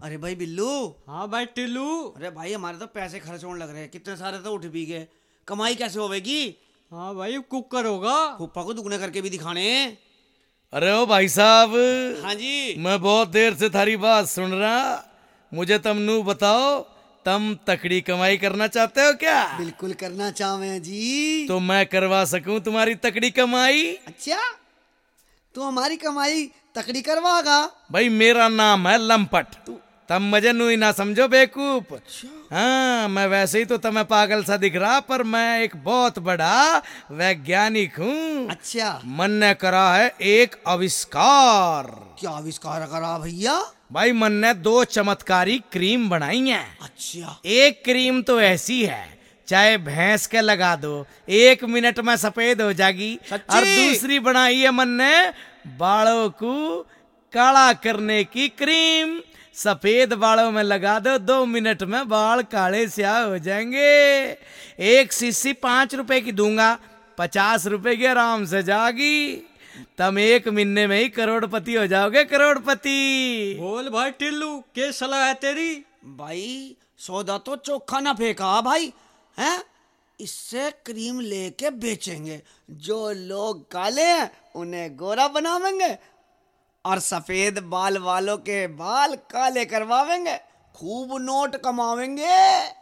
अरे भाई बिल्लू। हाँ भाई टिल्लू। अरे भाई हमारे तो पैसे खर्च होने लग रहे हैं, कितने सारे तो उठ भी गए। कमाई कैसे होवेगी? हाँ भाई कुकर होगा। फूफा को दुगने करके भी दिखाने। अरे ओ भाई साहब, हाँ जी। मैं बहुत देर से थारी बात सुन रहा। मुझे तुम नू बताओ, तुम तकड़ी कमाई करना चाहते हो क्या? बिल्कुल करना चाहे जी। तो मैं करवा सकूं तुम्हारी तकड़ी कमाई। अच्छा, तू हमारी कमाई तकड़ी करवागा? भाई मेरा नाम है लंपट, तुम मुझे नू ही ना समझो बेवकूफ। हाँ, मैं वैसे ही तो तुम्हें पागल सा दिख रहा, पर मैं एक बहुत बड़ा वैज्ञानिक हूँ। अच्छा, मन ने करा है एक आविष्कार। क्या आविष्कार करा भैया? भाई मन ने 2 चमत्कारी क्रीम बनाई हैं। अच्छा, एक क्रीम तो ऐसी है, चाहे भैंस के लगा दो 1 मिनट में सफेद हो जाएगी। सच्ची? और दूसरी बनाई है मन ने बालों को काला करने की क्रीम। सफेद बालों में लगा दो, 2 मिनट में बाल काले स्याह हो जाएंगे। एक शीशी 5 रुपए की दूंगा, 50 रुपए की आराम से जागी। तुम 1 महीने में ही करोड़पति हो जाओगे, करोड़पति। बोल भाई टिल्लू, क्या सलाह है तेरी? भाई सौदा तो चोखा ना फेंका भाई, हैं? इससे क्रीम लेके बेचेंगे, जो लोग काले हैं उन्हें गोरा बनावेंगे और सफेद बाल वालों के बाल काले करवावेंगे, खूब नोट कमावेंगे।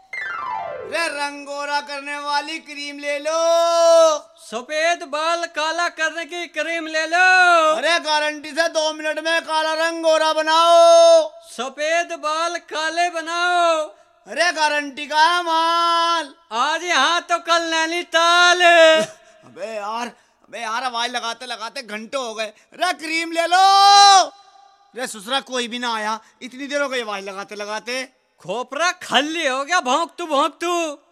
रे रंगोरा करने वाली क्रीम ले लो। सफेद बाल काला करने की क्रीम ले लो। अरे गारंटी से 2 मिनट में काला रंग गोरा बनाओ। सफेद बाल काले बनाओ। अरे गारंटी का है माल। आज यहाँ तो कल नैनीताल। अबे यार आवाज लगाते लगाते घंटे हो गए। रे क्रीम ले लो। रे ससुरा कोई भी ना आया, इतनी देर हो गई आवाज लगाते लगाते। खोपरा खल्ली हो गया, भौंक तू भौंक तू।